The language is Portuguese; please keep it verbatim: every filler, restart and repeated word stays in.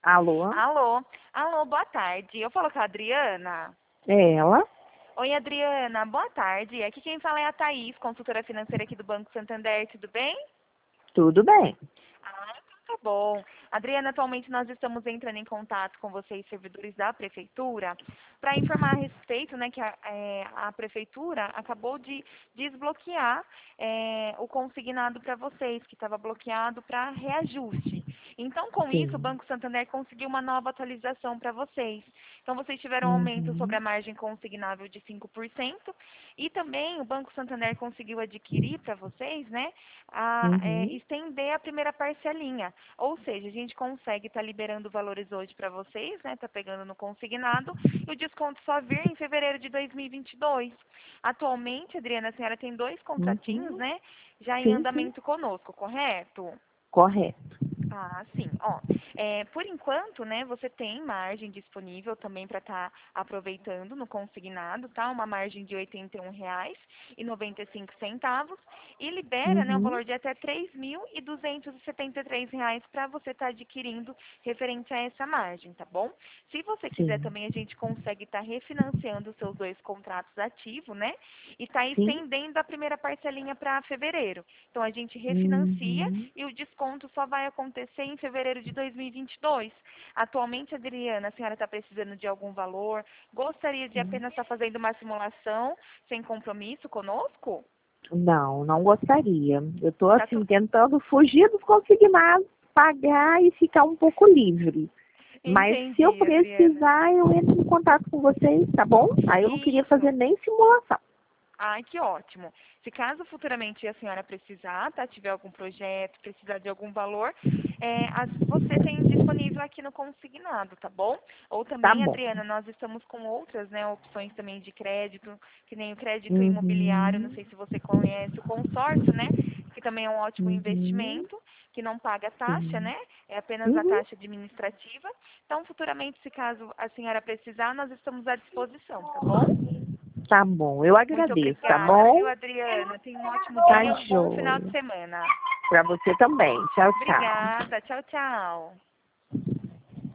Alô? Alô? Alô, boa tarde. Eu falo com a Adriana. É ela? Oi, Adriana, boa tarde. Aqui quem fala é a Thaís, consultora financeira aqui do Banco Santander, tudo bem? Tudo bem. Ah, então tá bom. Adriana, atualmente nós estamos entrando em contato com vocês, servidores da Prefeitura, para informar a respeito, né, que a, é, a Prefeitura acabou de desbloquear é, o consignado para vocês, que estava bloqueado para reajuste. Então, com isso, o Sim. Banco Santander conseguiu uma nova atualização para vocês. Então, vocês tiveram um aumento sobre Uhum. a margem consignável de cinco por cento e também o Banco Santander conseguiu adquirir para vocês, né, a, é, Uhum. estender a primeira parcelinha. Ou seja, a gente consegue estar liberando valores hoje para vocês, né, tá pegando no consignado, e o desconto só vir em fevereiro de dois mil e vinte e dois. Atualmente, Adriana, a senhora tem dois contratinhos, Uhum. né, já em Sim, sim. andamento conosco, correto? Correto. Ah, sim. Ó, é, por enquanto, né, você tem margem disponível também para estar aproveitando no consignado, tá? Uma margem de R$ oitenta e um reais e noventa e cinco centavos e libera, né, um Uhum. valor de até três mil duzentos e setenta e três reais para você estar adquirindo referente a essa margem, tá bom? Se você quiser Sim. também, a gente consegue estar refinanciando os seus dois contratos ativos, né? E tá Sim. estendendo a primeira parcelinha para fevereiro. Então a gente refinancia Uhum. e o desconto só vai acontecer em fevereiro de dois mil e vinte e dois. Atualmente, Adriana, a senhora está precisando de algum valor? Gostaria de apenas estar fazendo uma simulação sem compromisso conosco? Não, não gostaria. Eu estou Tá assim tu... tentando fugir dos consignados, pagar e ficar um pouco livre. Mas se eu Entendi, Adriana. precisar, eu entro em contato com vocês, tá bom? Aí eu não queria Isso. fazer nem simulação. Ai, que ótimo. Se caso futuramente a senhora precisar, tá, tiver algum projeto, precisar de algum valor, é, as- você tem disponível aqui no consignado, tá bom? Ou Tá também, bom. Adriana, nós estamos com outras, né, opções também de crédito, que nem o crédito imobiliário, não Uhum. sei se você conhece, o consórcio, né, que também é um ótimo Uhum. investimento, que não paga taxa, Sim. né, é apenas a Uhum. taxa administrativa. Então, futuramente, se caso a senhora precisar, nós estamos à disposição, tá bom? Tá bom, eu Muito agradeço, tá obrigada, bom? viu, Adriana? Tenha um ótimo Tá dia, um bom final de joia. semana. Pra você também. Tchau, tchau. Obrigada. Tchau, tchau.